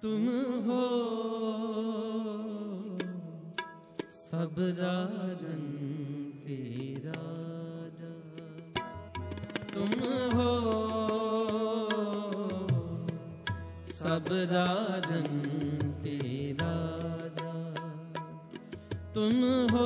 तुम हो सब राजन के राजा, तुम हो सब राजन के राजा, तुम हो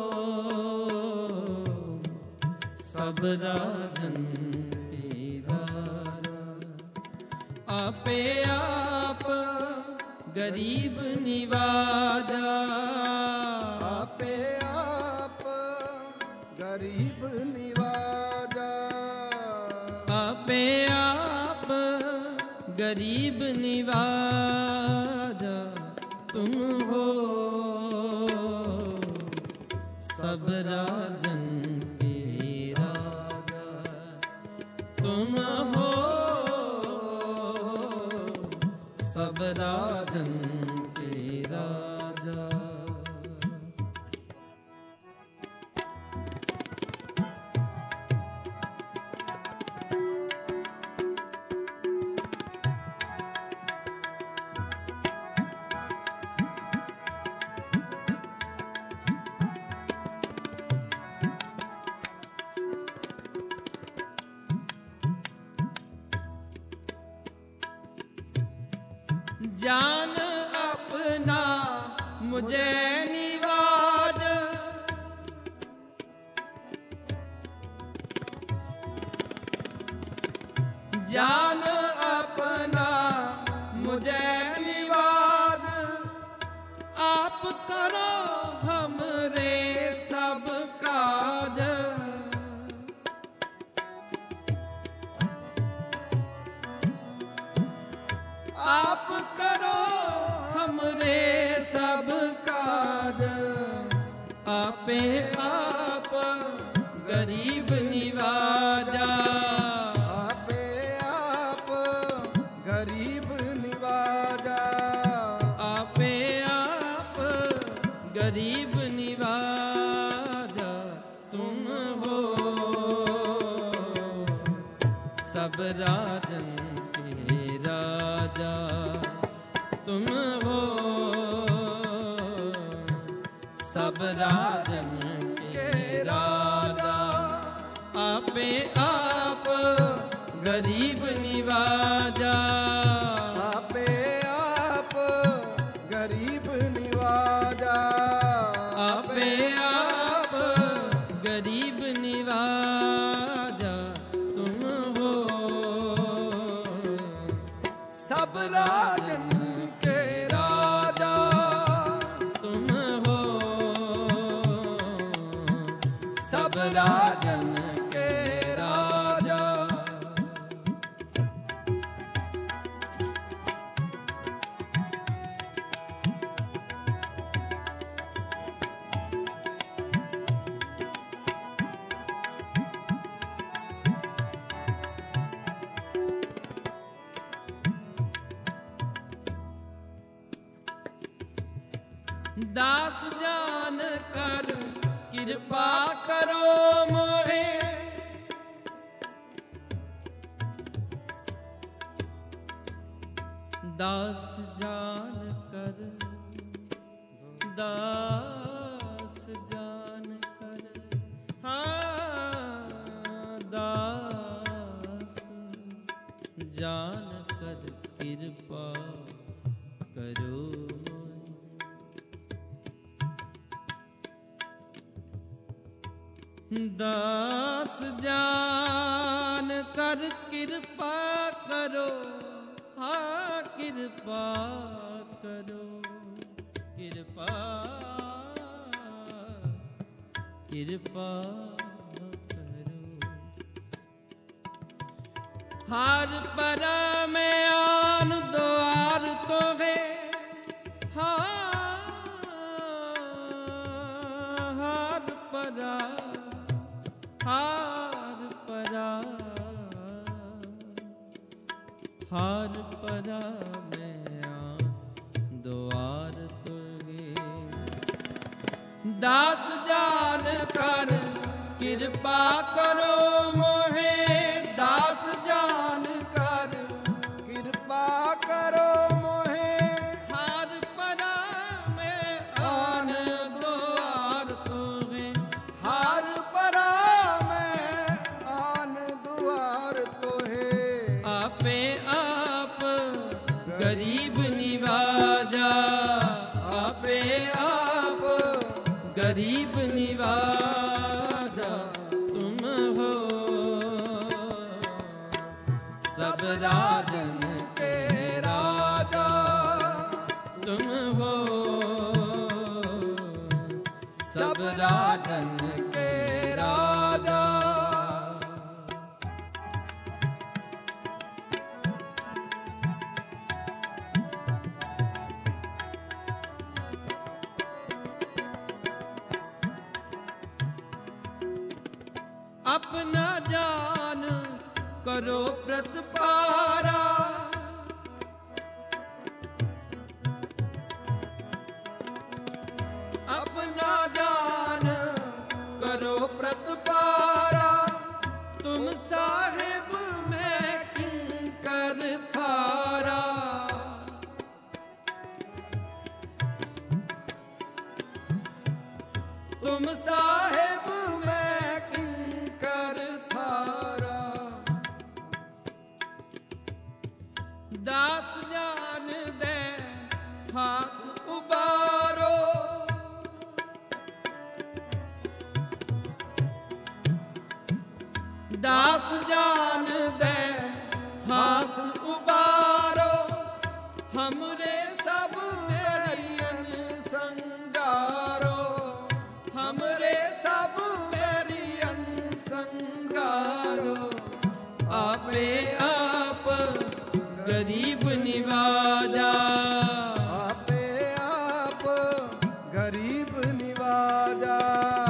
सब राजन के राजा। आपे आप गरीब निवाजा, आपे आप गरीब निवाजा, आपे आप गरीब निवाजा, तुम हो सब राजन के राजा, तुम हो सब राजन के राजा। जान अपना मुझे निवाज, जान अपना मुझे निवाज, आप करो हमरे सब काज, आप करो हमरे सब काज। आपे आप गरीब निवाजा, आपे आप गरीब निवाजा, आपे आप गरीब निवाजा, तुम हो सब राजन के राजा, तुम हो सब राजन के राजा। आपे आप गरीब निवाजा, आपे आप गरीब निवाजा, आपे आप गरीब निवाजा, तुम हो सब राजन के राजा, तुम हो सब राजन के राजा। दास जान कर कृपा करो मोहे, दास जान कर, दास जान कर, हाँ दास जान कर कृपा करो। दास जान कर कृपा करो, हाँ कृपा करो, कृपा कृपा करो। हार पर में आन द्वार तो है, हार परा, हार परा, हार परा में आ द्वार तुगे। दास जान कर कृपा करो मोहे, दास जान कर कृपा करो मोहे, गरीब निवाजा, आपे आप गरीब निवाजा तुम हो। सब राजन के राजा तुम हो, सब राजन के राजा। अपना जान करो प्रतिपारा, अपना जान करो प्रतिपारा। तुम साहिब में किंकर थारा, तुम साहिब में किंकर थारा। दास जान दे हाथ उबारो, दास जान दे हाथ उबारो। हमरे सब बैरियन संगारो, हमरे सब बैरियन संगारो। आपे आप गरीब निवाजा, आपे आप गरीब निवाजा,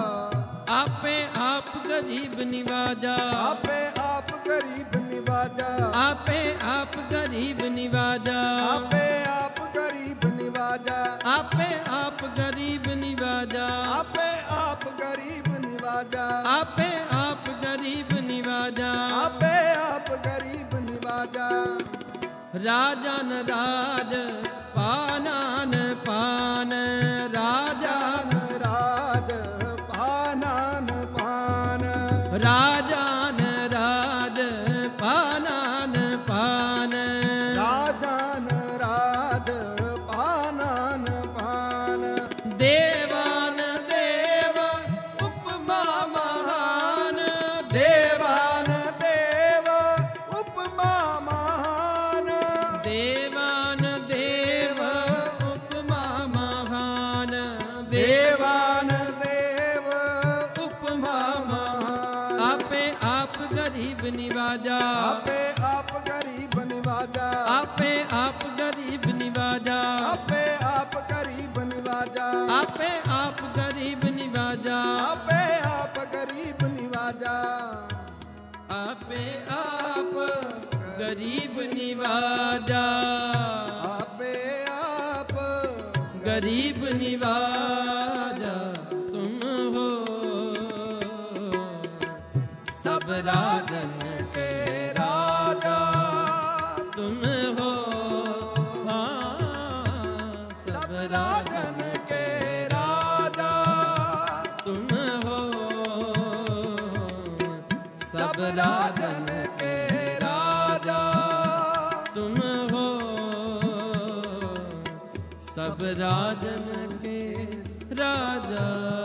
आपे आप गरीब निवाजा, आपे आप गरीब निवाजा, आपे आप गरीब निवाजा, आपे आप गरीब निवाजा, आपे आप गरीब निवाजा, आपे आप गरीब निवाजा, आपे आप गरीब निवाजा। आपे आप गरीब निवाजा। राजन राज पानान पान, राजन राज पानान पान, राजन राज पानान पान, राजन राज पानान पान। देवान देव उपमा महान, देवान देव उपमा महान, देवान देव उपमा महान, देवान देव उपमा महान। आपे आप गरीब निवाजा, आपे आप गरीब निवाजा, आपे आप गरीब निवाजा, आपे आप गरीब निवाजा, आपे आप गरीब निवाजा, आपे आप गरीब निवाजा, आपे आप गरीब निवाजा, आपे आप गरीब निवाजा तुम हो। सब राजन के राजा तुम हो, हाँ सब राजन के राजा तुम हो। सब राजन के राजा तुम हो, सब राजन के राजा।